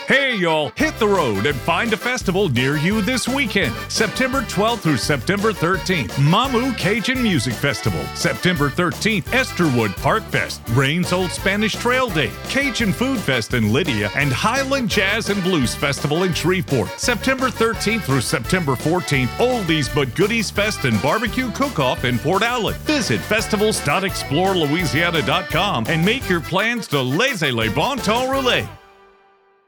Hey, y'all, hit the road and find a festival near you this weekend. September 12th through September 13th, Mamu Cajun Music Festival. September 13th, Esterwood Park Fest, Rain's Old Spanish Trail Day, Cajun Food Fest in Lydia, and Highland Jazz and Blues Festival in Shreveport. September 13th through September 14th, Oldies But Goodies Fest and Barbecue Cook-Off in Port Allen. Visit festivals.explorelouisiana.com and make your plans to laissez les bon temps rouler.